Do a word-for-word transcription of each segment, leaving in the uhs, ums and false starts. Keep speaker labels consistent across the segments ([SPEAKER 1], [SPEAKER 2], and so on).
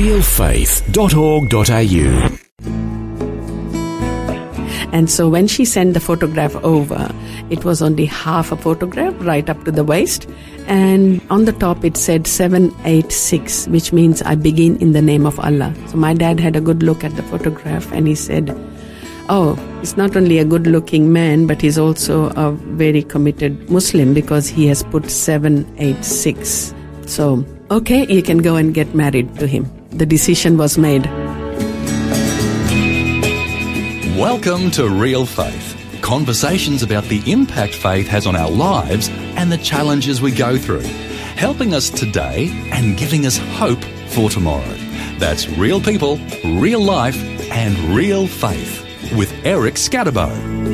[SPEAKER 1] real faith dot org dot a u.
[SPEAKER 2] And so when she sent the photograph over, it was only half a photograph, right up to the waist. And on the top it said seven eight six, which means I begin in the name of Allah. So my dad had a good look at the photograph and he said, oh, he's not only a good-looking man, but he's also a very committed Muslim because he has put seven eight six. So, okay, you can go and get married to him. The decision was made.
[SPEAKER 3] Welcome to Real Faith. Conversations about the impact faith has on our lives and the challenges we go through. Helping us today and giving us hope for tomorrow. That's real people, real life and real faith with Eric Scatterbo.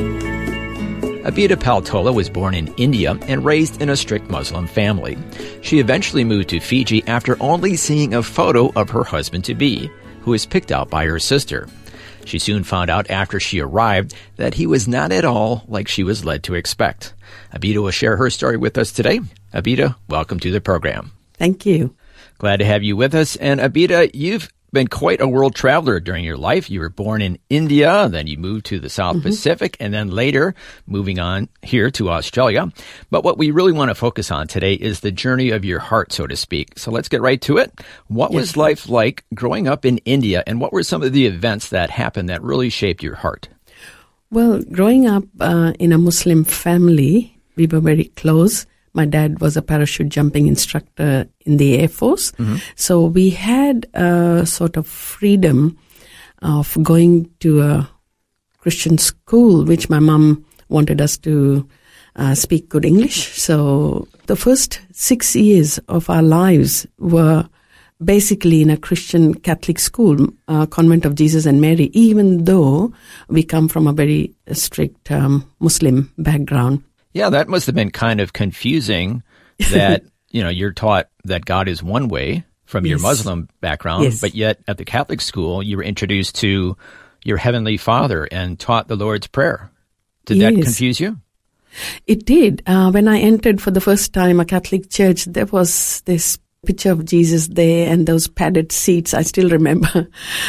[SPEAKER 4] Abida Paltola was born in India and raised in a strict Muslim family. She eventually moved to Fiji after only seeing a photo of her husband-to-be, who was picked out by her sister. She soon found out after she arrived that he was not at all like she was led to expect. Abida will share her story with us today. Abida, welcome to the program.
[SPEAKER 2] Thank you.
[SPEAKER 4] Glad to have you with us. And Abida, you've been quite a world traveler during your life. You were born in India, then you moved to the South mm-hmm. Pacific, and then later moving on here to Australia. But what we really want to focus on today is the journey of your heart, so to speak. So let's get right to it. What yes. was life like growing up in India, and what were some of the events that happened that really shaped your heart?
[SPEAKER 2] Well, growing up uh, in a Muslim family, we were very close. My dad was a parachute jumping instructor in the Air Force. Mm-hmm. So we had a sort of freedom of going to a Christian school, which my mom wanted us to uh, speak good English. So the first six years of our lives were basically in a Christian Catholic school, uh, Convent of Jesus and Mary, even though we come from a very strict um, Muslim background.
[SPEAKER 4] Yeah, that must have been kind of confusing that, you know, you're taught that God is one way from yes. your Muslim background, yes. but yet at the Catholic school, you were introduced to your Heavenly Father and taught the Lord's Prayer. Did yes. that confuse you?
[SPEAKER 2] It did. Uh, when I entered for the first time a Catholic church, there was this picture of Jesus there and those padded seats, I still remember.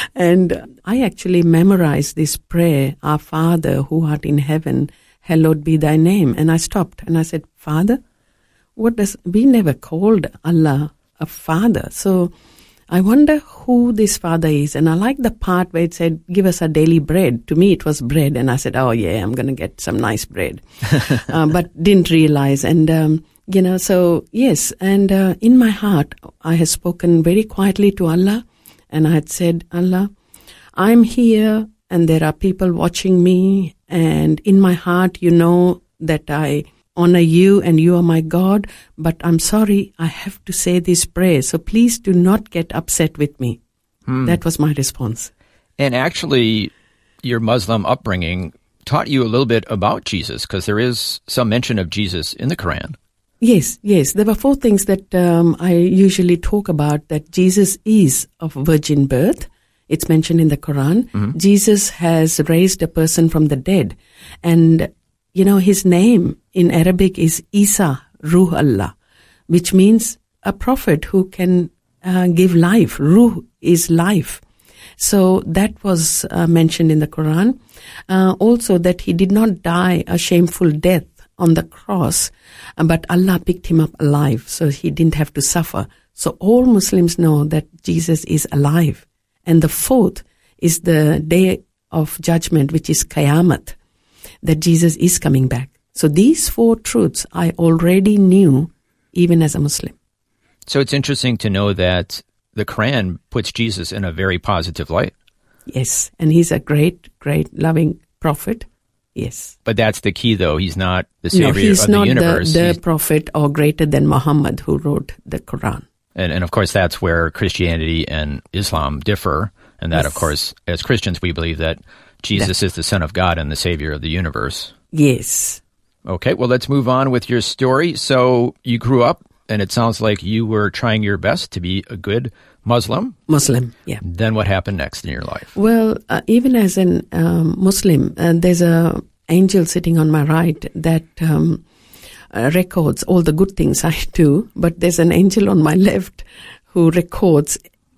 [SPEAKER 2] And I actually memorized this prayer, Our Father, who art in heaven, hallowed be thy name. And I stopped and I said, Father? What does, we never called Allah a father. So I wonder who this father is. And I like the part where it said, give us our daily bread. To me, it was bread. And I said, oh yeah, I'm going to get some nice bread. uh, but didn't realize. And, um, you know, so yes. And uh, in my heart, I had spoken very quietly to Allah. And I had said, Allah, I'm here and there are people watching me. And in my heart, you know that I honor you and you are my God, but I'm sorry, I have to say this prayer. So please do not get upset with me. Hmm. That was my response.
[SPEAKER 4] And actually, your Muslim upbringing taught you a little bit about Jesus, because there is some mention of Jesus in the Quran.
[SPEAKER 2] Yes, yes. There were four things that um, I usually talk about, that Jesus is of virgin birth. It's mentioned in the Quran. Mm-hmm. Jesus has raised a person from the dead. And, you know, his name in Arabic is Isa, Ruh Allah, which means a prophet who can uh, give life. Ruh is life. So that was uh, mentioned in the Quran. Uh, also that he did not die a shameful death on the cross, but Allah picked him up alive, so he didn't have to suffer. So all Muslims know that Jesus is alive. And the fourth is the day of judgment, which is Qiyamah, that Jesus is coming back. So these four truths I already knew even as a Muslim.
[SPEAKER 4] So it's interesting to know that the Quran puts Jesus in a very positive light.
[SPEAKER 2] Yes, and he's a great, great, loving prophet. Yes.
[SPEAKER 4] But that's the key, though. He's not the savior
[SPEAKER 2] no, he's
[SPEAKER 4] of the
[SPEAKER 2] not
[SPEAKER 4] universe.
[SPEAKER 2] The, the prophet or greater than Muhammad who wrote the Quran.
[SPEAKER 4] And, and of course, that's where Christianity and Islam differ. And that,
[SPEAKER 2] yes.
[SPEAKER 4] of course, as Christians, we believe that Jesus that. is the Son of God and the Savior of the universe.
[SPEAKER 2] Yes.
[SPEAKER 4] Okay, well, let's move on with your story. So you grew up, and it sounds like you were trying your best to be a good Muslim.
[SPEAKER 2] Muslim, yeah.
[SPEAKER 4] Then what happened next in your life?
[SPEAKER 2] Well, uh, even as an um, Muslim, uh, there's a angel sitting on my right that um, uh, records all the good things I do, but there's an angel on my left who records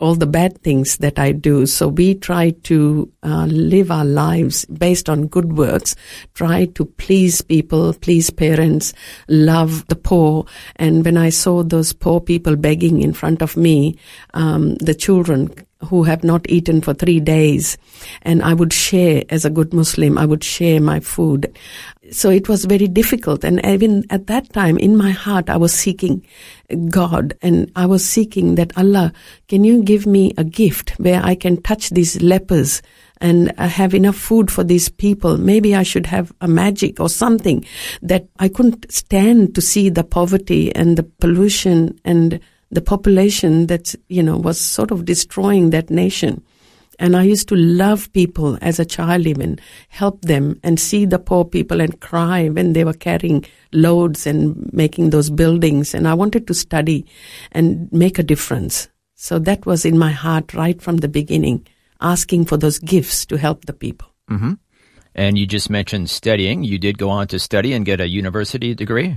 [SPEAKER 2] all the bad things that I do. So we try to uh, live our lives based on good works, try to please people, please parents, love the poor. And when I saw those poor people begging in front of me, um, the children who have not eaten for three days, and I would share, as a good Muslim, I would share my food. So it was very difficult. And even at that time, in my heart, I was seeking God, and I was seeking that, Allah, can you give me a gift where I can touch these lepers and have enough food for these people? Maybe I should have a magic or something that I couldn't stand to see the poverty and the pollution and the population that, you know, was sort of destroying that nation. And I used to love people as a child, even help them and see the poor people and cry when they were carrying loads and making those buildings. And I wanted to study and make a difference. So that was in my heart right from the beginning, asking for those gifts to help the people.
[SPEAKER 4] Mm-hmm. And you just mentioned studying. You did go on to study and get a university degree?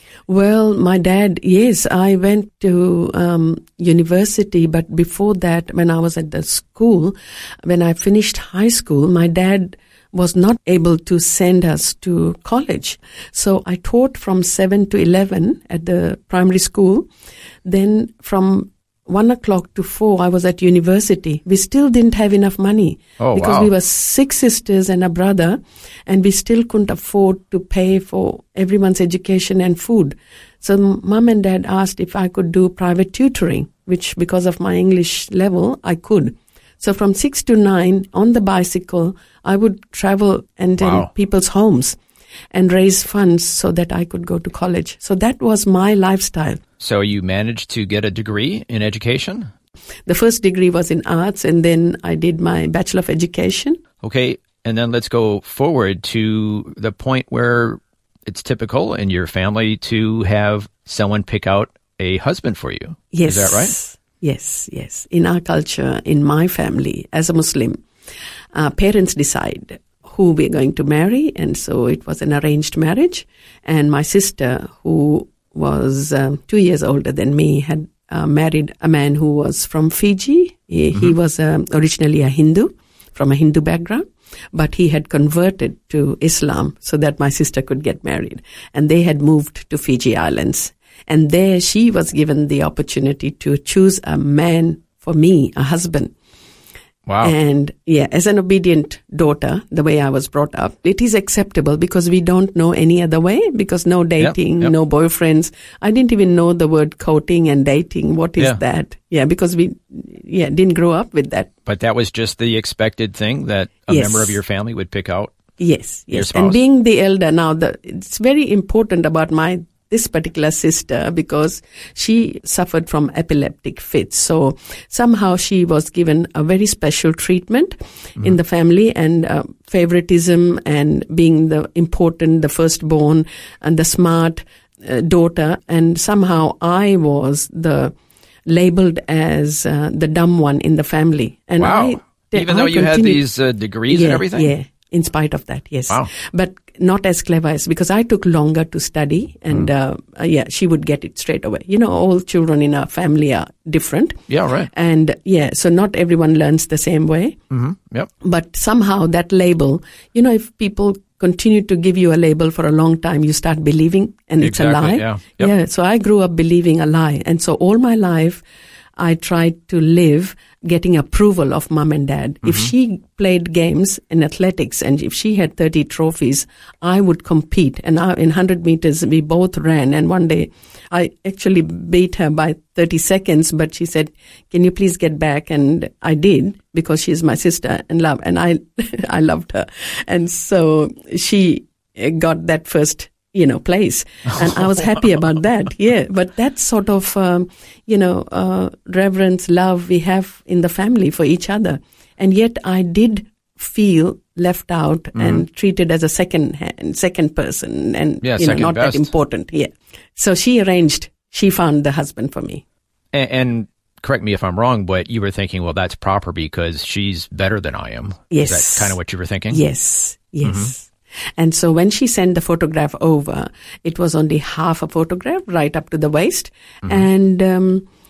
[SPEAKER 2] Well, my dad, yes, I went to um, university, but before that, when I was at the school, when I finished high school, my dad was not able to send us to college. So I taught from seven to eleven at the primary school. Then from one o'clock to four, I was at university. We still didn't have enough money
[SPEAKER 4] oh,
[SPEAKER 2] because
[SPEAKER 4] wow.
[SPEAKER 2] we were six sisters and a brother, and we still couldn't afford to pay for everyone's education and food. So mom and dad asked if I could do private tutoring, which because of my English level, I could. So from six to nine on the bicycle, I would travel and
[SPEAKER 4] wow.
[SPEAKER 2] in people's homes and raise funds so that I could go to college. So that was my lifestyle.
[SPEAKER 4] So you managed to get a degree in education?
[SPEAKER 2] The first degree was in arts, and then I did my Bachelor of Education.
[SPEAKER 4] Okay, and then let's go forward to the point where it's typical in your family to have someone pick out a husband for you.
[SPEAKER 2] Yes.
[SPEAKER 4] Is that right?
[SPEAKER 2] Yes, yes. In our culture, in my family, as a Muslim, uh, parents decide who we're going to marry, and so it was an arranged marriage. And my sister, who was um, two years older than me, had uh, married a man who was from Fiji. He, mm-hmm. he was um, originally a Hindu, from a Hindu background, but he had converted to Islam so that my sister could get married. And they had moved to Fiji Islands. And there she was given the opportunity to choose a man for me, a husband.
[SPEAKER 4] Wow.
[SPEAKER 2] And yeah, as an obedient daughter, the way I was brought up, it is acceptable because we don't know any other way, because no dating,
[SPEAKER 4] yep, yep.
[SPEAKER 2] no boyfriends. I didn't even know the word courting and dating. What is
[SPEAKER 4] yeah.
[SPEAKER 2] that? Yeah, because we yeah didn't grow up with that.
[SPEAKER 4] But that was just the expected thing that a
[SPEAKER 2] yes.
[SPEAKER 4] member of your family would pick out?
[SPEAKER 2] Yes,
[SPEAKER 4] your
[SPEAKER 2] yes.
[SPEAKER 4] spouse?
[SPEAKER 2] And being the elder now, the, it's very important about my this particular sister because she suffered from epileptic fits. So somehow she was given a very special treatment mm-hmm. in the family, and uh, favoritism and being the important, the firstborn and the smart uh, daughter. And somehow I was the labeled as uh, the dumb one in the family. And
[SPEAKER 4] wow.
[SPEAKER 2] I,
[SPEAKER 4] Even
[SPEAKER 2] I
[SPEAKER 4] though you
[SPEAKER 2] continued,
[SPEAKER 4] had these uh, degrees
[SPEAKER 2] yeah,
[SPEAKER 4] and everything?
[SPEAKER 2] Yeah. In spite of that, yes.
[SPEAKER 4] Wow.
[SPEAKER 2] But not as clever as, because I took longer to study, and mm. uh, uh, yeah, she would get it straight away. You know, all children in our family are different.
[SPEAKER 4] Yeah, right.
[SPEAKER 2] And yeah, so not everyone learns the same way.
[SPEAKER 4] Mm-hmm. Yep.
[SPEAKER 2] But somehow that label, you know, if people continue to give you a label for a long time, you start believing, and
[SPEAKER 4] exactly,
[SPEAKER 2] it's a lie.
[SPEAKER 4] Yeah. Yep.
[SPEAKER 2] Yeah. So I grew up believing a lie. And so all my life, I tried to live getting approval of mom and dad. Mm-hmm. If she played games in athletics and if she had thirty trophies, I would compete. And I, in one hundred meters, we both ran. And one day I actually beat her by thirty seconds, but she said, can you please get back? And I did, because she's my sister and love. And I, I loved her. And so she got that first you know, place. And I was happy about that. Yeah. But that sort of, um, you know, uh, reverence, love we have in the family for each other. And yet I did feel left out mm-hmm. and treated as a second hand, second person, and,
[SPEAKER 4] yeah,
[SPEAKER 2] you know, not
[SPEAKER 4] best.
[SPEAKER 2] that important. Yeah. So she arranged, she found the husband for me.
[SPEAKER 4] And, and correct me if I'm wrong, but you were thinking, well, that's proper because she's better than I am.
[SPEAKER 2] Yes.
[SPEAKER 4] Is that kind of what you were thinking?
[SPEAKER 2] Yes. Yes.
[SPEAKER 4] Mm-hmm.
[SPEAKER 2] And so when she sent the photograph over, it was only half a photograph, right up to the waist. Mm-hmm. And um,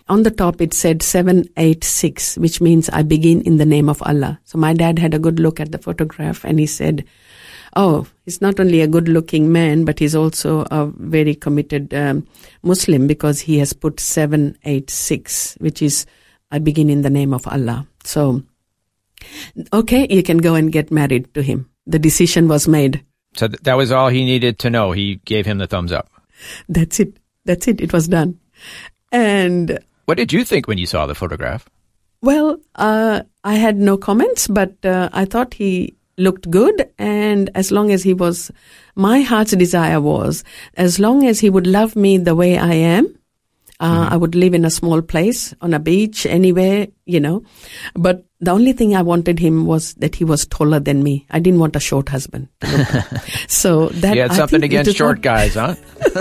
[SPEAKER 2] On the top, it said seven eight six, which means I begin in the name of Allah. So my dad had a good look at the photograph and he said, oh, he's not only a good-looking man, but he's also a very committed um, Muslim because he has put seven eight six, which is I begin in the name of Allah. So, okay, you can go and get married to him. The decision was made.
[SPEAKER 4] So th- that was all he needed to know. He gave him the thumbs up.
[SPEAKER 2] That's it. That's it. It was done. And
[SPEAKER 4] what did you think when you saw the photograph?
[SPEAKER 2] Well, uh, I had no comments, but uh, I thought he looked good. And as long as he was, my heart's desire was, as long as he would love me the way I am, uh, mm-hmm. I would live in a small place, on a beach, anywhere, you know. But the only thing I wanted him was that he was taller than me. I didn't want a short husband. So that
[SPEAKER 4] you had something against short guys, huh?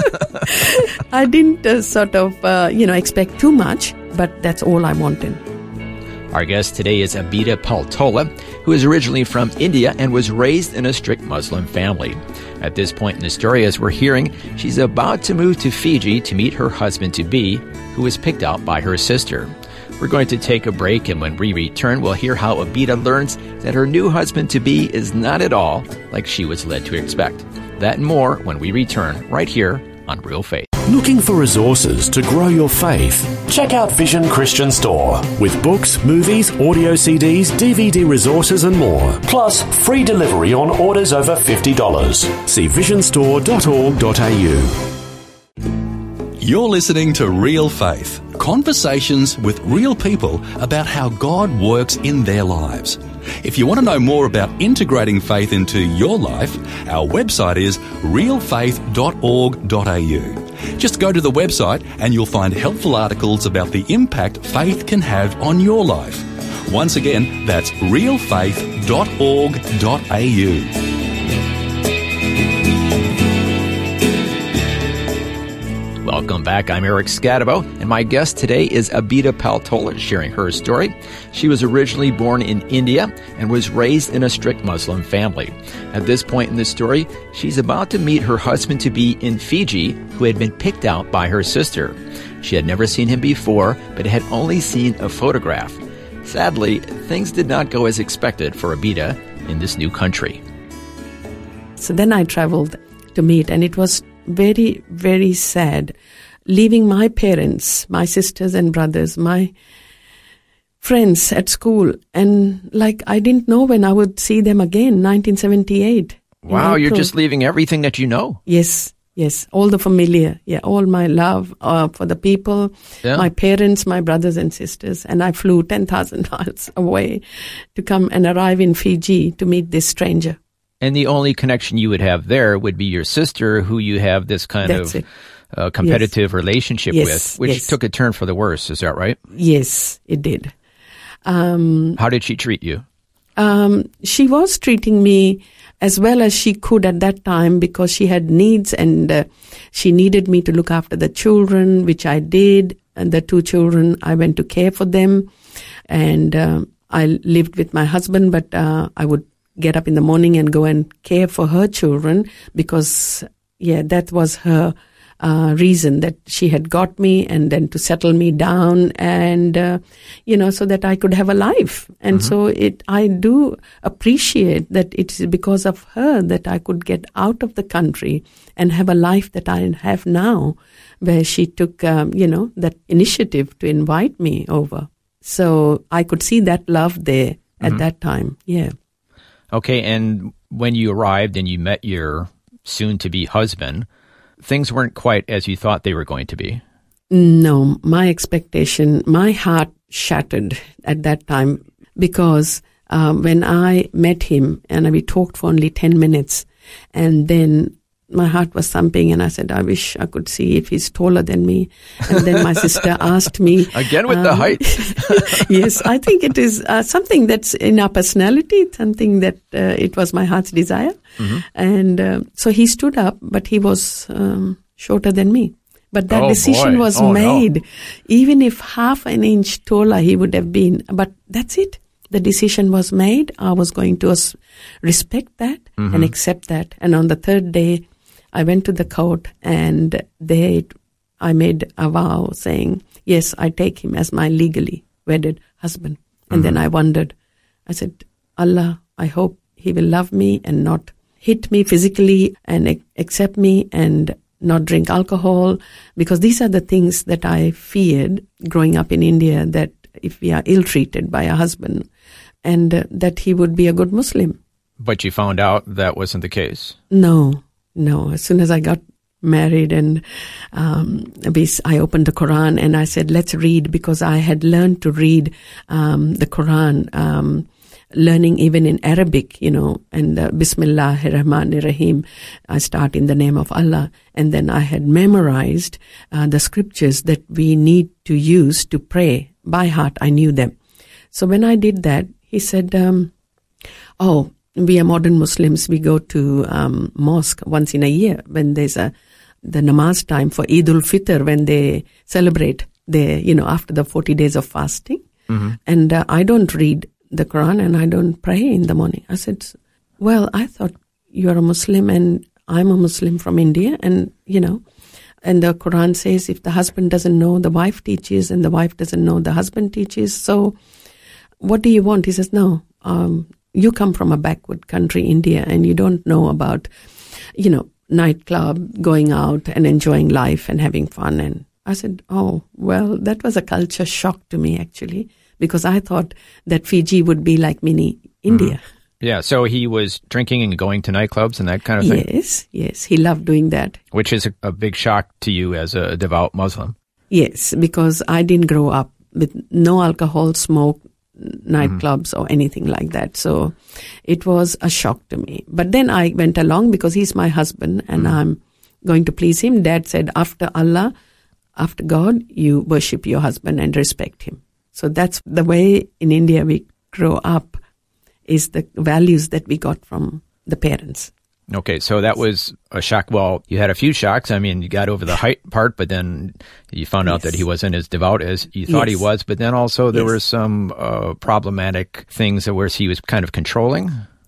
[SPEAKER 2] I didn't uh, sort of, uh, you know, expect too much, but that's all I wanted.
[SPEAKER 4] Our guest today is Abida Paltola, who is originally from India and was raised in a strict Muslim family. At this point in the story, as we're hearing, she's about to move to Fiji to meet her husband-to-be, who was picked out by her sister. We're going to take a break, and when we return, we'll hear how Abida learns that her new husband-to-be is not at all like she was led to expect. That and more when we return, right here on Real Faith.
[SPEAKER 1] Looking for resources to grow your faith? Check out Vision Christian Store with books, movies, audio C Ds, D V D resources and more. Plus, free delivery on orders over fifty dollars. See vision store dot org dot a u.
[SPEAKER 3] You're listening to Real Faith, conversations with real people about how God works in their lives. If you want to know more about integrating faith into your life, our website is real faith dot org dot a u. Just go to the website and you'll find helpful articles about the impact faith can have on your life. Once again, that's real faith dot org dot a u.
[SPEAKER 4] Welcome back. I'm Eric Scadabo, and my guest today is Abida Paltola, sharing her story. She was originally born in India and was raised in a strict Muslim family. At this point in the story, she's about to meet her husband-to-be in Fiji, who had been picked out by her sister. She had never seen him before, but had only seen a photograph. Sadly, things did not go as expected for Abida in this new country.
[SPEAKER 2] So then I traveled to meet, and it was very, very sad, leaving my parents, my sisters and brothers, my friends at school, and like I didn't know when I would see them again, nineteen seventy-eight.
[SPEAKER 4] Wow, you're just leaving everything that you know.
[SPEAKER 2] Yes, yes, all the familiar, yeah, all my love uh, for the people, yeah. My parents, my brothers and sisters, and I flew ten thousand miles away to come and arrive in Fiji to meet this stranger.
[SPEAKER 4] And the only connection you would have there would be your sister, who you have this kind
[SPEAKER 2] That's
[SPEAKER 4] of uh, competitive
[SPEAKER 2] yes.
[SPEAKER 4] relationship
[SPEAKER 2] yes.
[SPEAKER 4] with, which
[SPEAKER 2] yes.
[SPEAKER 4] took a turn for the worse. Is that right?
[SPEAKER 2] Yes, it did. Um,
[SPEAKER 4] How did she treat you?
[SPEAKER 2] Um, she was treating me as well as she could at that time because she had needs, and uh, she needed me to look after the children, which I did. And the two children, I went to care for them. And uh, I lived with my husband, but uh, I would get up in the morning and go and care for her children because, yeah, that was her uh, reason that she had got me, and then to settle me down and, uh, you know, so that I could have a life. And mm-hmm. so it, I do appreciate that it is because of her that I could get out of the country and have a life that I have now, where she took, um, you know, that initiative to invite me over. So I could see that love there at mm-hmm. that time. Yeah.
[SPEAKER 4] Okay, and when you arrived and you met your soon-to-be husband, things weren't quite as you thought they were going to be.
[SPEAKER 2] No, my expectation, my heart shattered at that time because um, when I met him and we talked for only ten minutes, and then my heart was thumping and I said, I wish I could see if he's taller than me. And then my sister asked me.
[SPEAKER 4] Again with um, the height.
[SPEAKER 2] Yes, I think it is uh, something that's in our personality, something that uh, it was my heart's desire. Mm-hmm. And uh, so he stood up, but he was um, shorter than me. But that
[SPEAKER 4] oh,
[SPEAKER 2] decision
[SPEAKER 4] boy.
[SPEAKER 2] was
[SPEAKER 4] oh,
[SPEAKER 2] made.
[SPEAKER 4] No.
[SPEAKER 2] Even if half an inch taller he would have been. But that's it. The decision was made. I was going to respect that mm-hmm. and accept that. And on the third day, I went to the court, and there I made a vow saying, yes, I take him as my legally wedded husband. And mm-hmm. then I wondered, I said, Allah, I hope he will love me and not hit me physically and ac- accept me and not drink alcohol, because these are the things that I feared growing up in India, that if we are ill-treated by a husband, and uh, that he would be a good Muslim.
[SPEAKER 4] But you found out that wasn't the case.
[SPEAKER 2] No, no. As soon as I got married and um, we, I opened the Quran and I said, let's read, because I had learned to read um, the Quran, um, learning even in Arabic, you know, and uh, Bismillahir Rahmanir Rahim, I start in the name of Allah. And then I had memorized uh, the scriptures that we need to use to pray. By heart, I knew them. So when I did that, he said, um, oh, we are modern Muslims. We go to um, mosque once in a year when there's a the namaz time for Eid ul-Fitr, when they celebrate the, you know, after the forty days of fasting. Mm-hmm. And uh, I don't read the Quran and I don't pray in the morning. I said, well, I thought you're a Muslim and I'm a Muslim from India, and, you know, and the Quran says if the husband doesn't know, the wife teaches, and the wife doesn't know, the husband teaches. So what do you want? He says, no, um, you come from a backward country, India, and you don't know about, you know, nightclub, going out and enjoying life and having fun. And I said, oh, well, that was a culture shock to me, actually, because I thought that Fiji would be like mini India.
[SPEAKER 4] Mm-hmm. Yeah, so he was drinking and going to nightclubs and that kind of thing?
[SPEAKER 2] Yes, yes, he loved doing that.
[SPEAKER 4] Which is a, a big shock to you as a devout Muslim.
[SPEAKER 2] Yes, because I didn't grow up with no alcohol, smoke, nightclubs mm-hmm. or anything like that. So it was a shock to me. But then I went along because he's my husband and mm-hmm. I'm going to please him. Dad said, after Allah, after God, you worship your husband and respect him. So that's the way in India we grow up, is the values that we got from the parents.
[SPEAKER 4] Okay, so that was a shock. Well, you had a few shocks. I mean, you got over the height part, but then you found out yes. that he wasn't as devout as you thought yes. he was. But then also there yes. were some uh, problematic things where he was kind of controlling.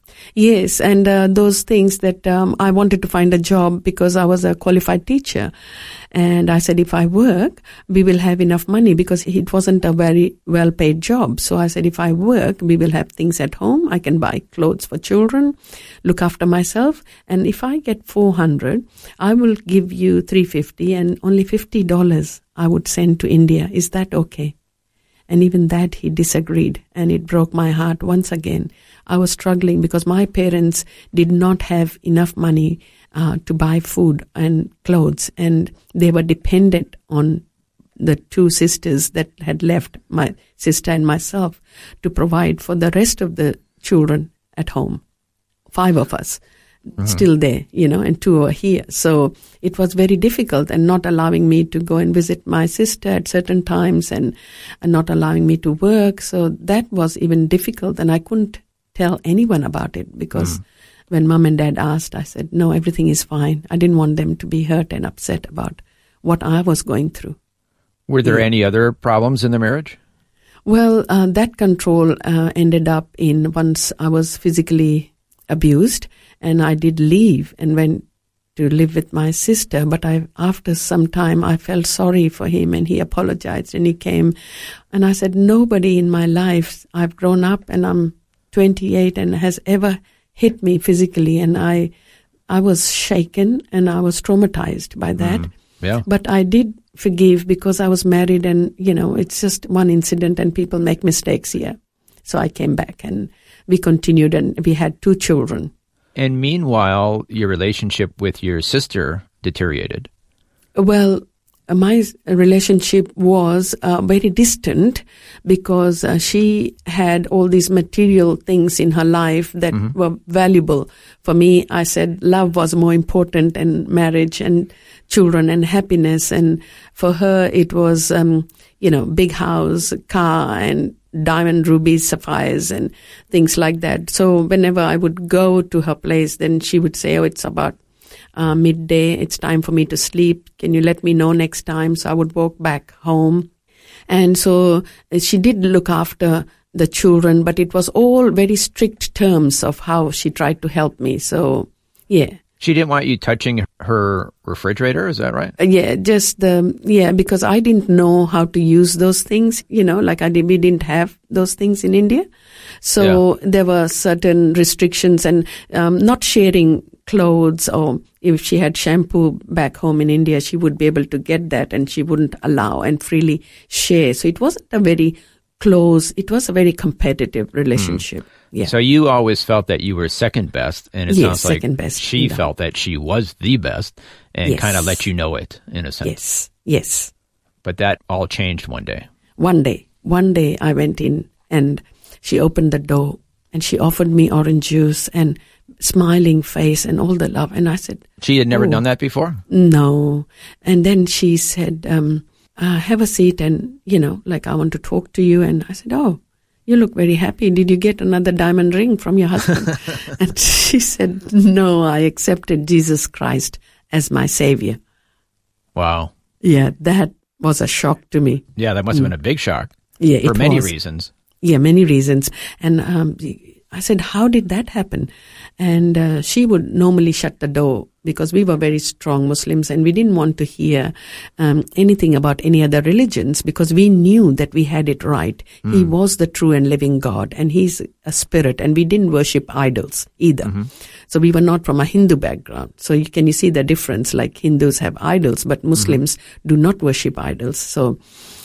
[SPEAKER 2] Yes, and uh, those things that um, I wanted to find a job because I was a qualified teacher. And I said, if I work, we will have enough money, because it wasn't a very well-paid job. So I said, if I work, we will have things at home. I can buy clothes for children, look after myself. And if I get four hundred, I will give you three hundred fifty dollars, and only fifty dollars I would send to India. Is that okay? And even that he disagreed, and it broke my heart once again. I was struggling because my parents did not have enough money uh, to buy food and clothes, and they were dependent on the two sisters that had left, my sister and myself, to provide for the rest of the children at home. Five of us. Uh-huh. Still there, you know, and two are here. So it was very difficult, and not allowing me to go and visit my sister at certain times, and, and not allowing me to work. So that was even difficult, and I couldn't tell anyone about it, because mm. when mom and dad asked, I said, no, everything is fine. I didn't want them to be hurt and upset about what I was going through.
[SPEAKER 4] Were there yeah. any other problems in the marriage?
[SPEAKER 2] Well, uh, that control uh, ended up in once I was physically abused, and I did leave and went to live with my sister. But I, after some time, I felt sorry for him, and he apologized, and he came. And I said, nobody in my life, I've grown up and I'm twenty-eight, and has ever hit me physically. And I I was shaken and I was traumatized by that. Mm,
[SPEAKER 4] yeah.
[SPEAKER 2] But I did forgive, because I was married, and, you know, it's just one incident and people make mistakes here. So I came back and we continued, and we had two children.
[SPEAKER 4] And meanwhile, your relationship with your sister deteriorated.
[SPEAKER 2] Well, my relationship was uh, very distant, because uh, she had all these material things in her life that mm-hmm. were valuable. For me, I said love was more important, and marriage and children and happiness. And for her, it was, um, you know, big house, car, and diamond, rubies, sapphires, and things like that. So whenever I would go to her place, then she would say, oh, it's about uh, midday. It's time for me to sleep. Can you let me know next time? So I would walk back home. And so she did look after the children, but it was all very strict terms of how she tried to help me. So, yeah.
[SPEAKER 4] She didn't want you touching her refrigerator, is that right?
[SPEAKER 2] Uh, yeah, just the, yeah, because I didn't know how to use those things, you know, like I did, we didn't have those things in India. So yeah. there were certain restrictions and um, not sharing clothes, or if she had shampoo back home in India, she would be able to get that and she wouldn't allow and freely share. So it wasn't a very close, it was a very competitive relationship. Mm. Yeah.
[SPEAKER 4] So you always felt that you were second best, and it
[SPEAKER 2] yes,
[SPEAKER 4] sounds like
[SPEAKER 2] second best,
[SPEAKER 4] she
[SPEAKER 2] no.
[SPEAKER 4] felt that she was the best and
[SPEAKER 2] yes.
[SPEAKER 4] kind of let you know it in a sense.
[SPEAKER 2] Yes, yes.
[SPEAKER 4] But that all changed one day.
[SPEAKER 2] One day. One day I went in and she opened the door and she offered me orange juice and smiling face and all the love. And I said...
[SPEAKER 4] She had never
[SPEAKER 2] oh,
[SPEAKER 4] done that before?
[SPEAKER 2] No. And then she said, um, uh, have a seat and, you know, like, I want to talk to you. And I said, oh, you look very happy. Did you get another diamond ring from your husband? And she said, no, I accepted Jesus Christ as my savior.
[SPEAKER 4] Wow.
[SPEAKER 2] Yeah, that was a shock to me.
[SPEAKER 4] Yeah, that must have been a big shock.
[SPEAKER 2] Yeah,
[SPEAKER 4] for
[SPEAKER 2] it
[SPEAKER 4] many
[SPEAKER 2] was.
[SPEAKER 4] reasons.
[SPEAKER 2] Yeah, many reasons. And um, I said, how did that happen? And uh, she would normally shut the door because we were very strong Muslims and we didn't want to hear um, anything about any other religions because we knew that we had it right. Mm. He was the true and living God and he's a spirit, and we didn't worship idols either. Mm-hmm. So we were not from a Hindu background. So you, can you see the difference? Like Hindus have idols, but Muslims mm-hmm. do not worship idols. So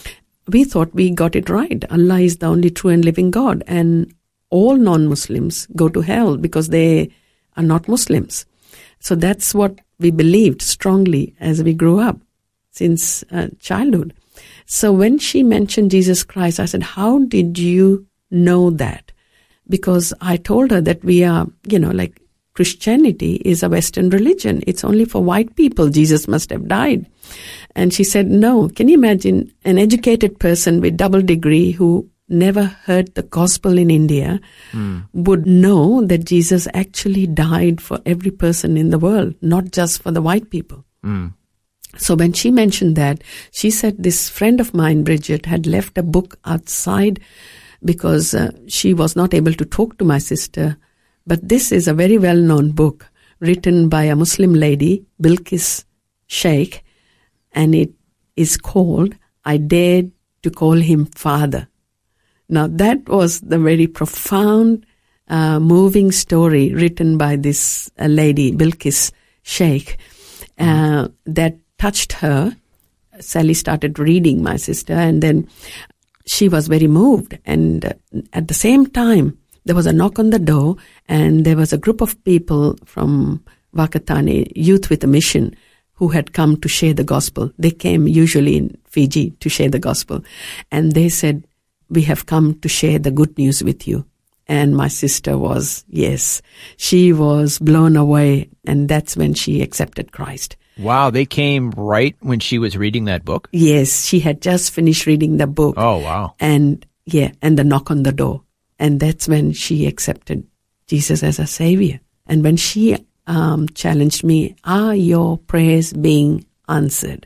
[SPEAKER 2] we thought we got it right. Allah is the only true and living God, and all non-Muslims go to hell because they are not Muslims. So that's what we believed strongly as we grew up since uh, childhood. So when she mentioned Jesus Christ, I said, how did you know that? Because I told her that we are, you know, like Christianity is a Western religion. It's only for white people. Jesus must have died. And she said, no. Can you imagine an educated person with double degree who never heard the gospel in India mm. would know that Jesus actually died for every person in the world, not just for the white people. Mm. So when she mentioned that, she said this friend of mine, Bridget, had left a book outside because uh, she was not able to talk to my sister. But this is a very well-known book written by a Muslim lady, Bilqis Sheikh, and it is called I Dared to Call Him Father. Now, that was the very profound, uh, moving story written by this uh, lady, Bilqis Sheikh, uh, mm. that touched her. Sally started reading, my sister, and then she was very moved. And uh, at the same time, there was a knock on the door, and there was a group of people from Wakatane, Youth with a Mission, who had come to share the gospel. They came usually in Fiji to share the gospel. And they said, we have come to share the good news with you. And my sister was, yes, she was blown away. And that's when she accepted Christ.
[SPEAKER 4] Wow, they came right when she was reading that book?
[SPEAKER 2] Yes, she had just finished reading the book.
[SPEAKER 4] Oh, wow.
[SPEAKER 2] And yeah, and the knock on the door. And that's when she accepted Jesus as a savior. And when she um, challenged me, are your prayers being answered?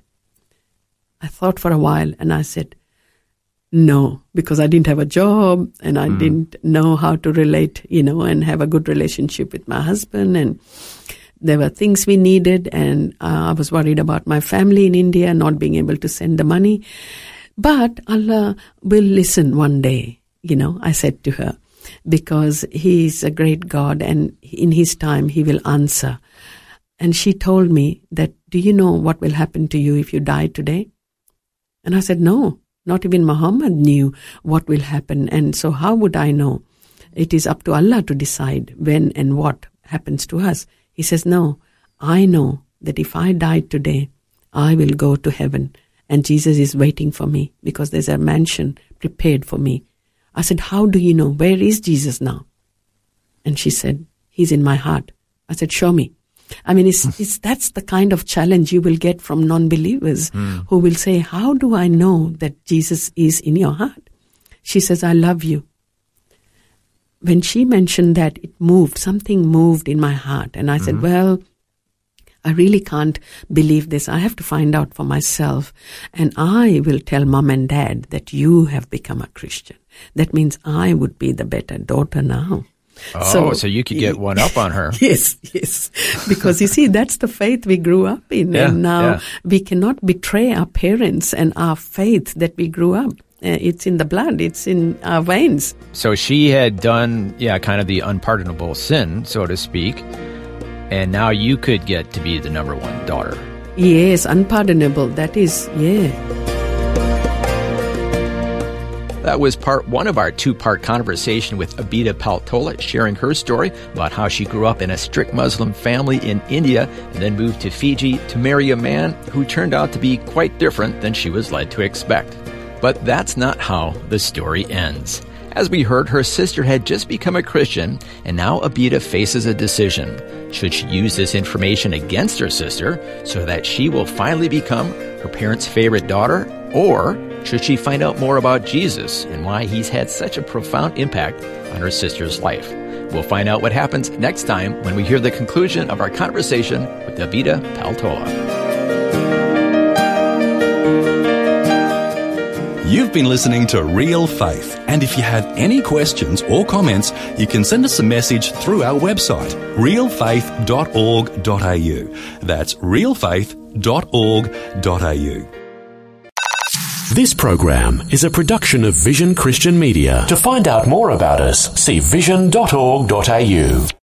[SPEAKER 2] I thought for a while and I said, no, because I didn't have a job and I mm. didn't know how to relate, you know, and have a good relationship with my husband. And there were things we needed, and uh, I was worried about my family in India not being able to send the money. But Allah will listen one day, you know, I said to her, because He is a great God and in His time He will answer. And she told me that, do you know what will happen to you if you die today? And I said, no. Not even Muhammad knew what will happen. And so how would I know? It is up to Allah to decide when and what happens to us. He says, no, I know that if I died today, I will go to heaven. And Jesus is waiting for me because there's a mansion prepared for me. I said, how do you know? Where is Jesus now? And she said, He's in my heart. I said, show me. I mean, it's, it's, that's the kind of challenge you will get from non-believers mm. who will say, how do I know that Jesus is in your heart? She says, I love you. When she mentioned that, it moved, something moved in my heart. And I mm-hmm. said, well, I really can't believe this. I have to find out for myself. And I will tell mom and dad that you have become a Christian. That means I would be the better daughter now.
[SPEAKER 4] Oh, so, so you could get one up on her.
[SPEAKER 2] Yes, yes. Because you see, that's the faith we grew up in.
[SPEAKER 4] Yeah,
[SPEAKER 2] and now
[SPEAKER 4] yeah.
[SPEAKER 2] we cannot betray our parents and our faith that we grew up. Uh, it's in the blood. It's in our veins.
[SPEAKER 4] So she had done, yeah, kind of the unpardonable sin, so to speak. And now you could get to be the number one daughter.
[SPEAKER 2] Yes, unpardonable. That is, yeah.
[SPEAKER 4] That was part one of our two-part conversation with Abida Paltola, sharing her story about how she grew up in a strict Muslim family in India and then moved to Fiji to marry a man who turned out to be quite different than she was led to expect. But that's not how the story ends. As we heard, her sister had just become a Christian, and now Abida faces a decision. Should she use this information against her sister so that she will finally become her parents' favorite daughter, or should she find out more about Jesus and why he's had such a profound impact on her sister's life? We'll find out what happens next time when we hear the conclusion of our conversation with Abida Paltola.
[SPEAKER 3] You've been listening to Real Faith, and if you have any questions or comments, you can send us a message through our website, real faith dot org dot a u. That's real faith dot org dot a u.
[SPEAKER 1] This program is a production of Vision Christian Media. To find out more about us, see vision dot org dot a u.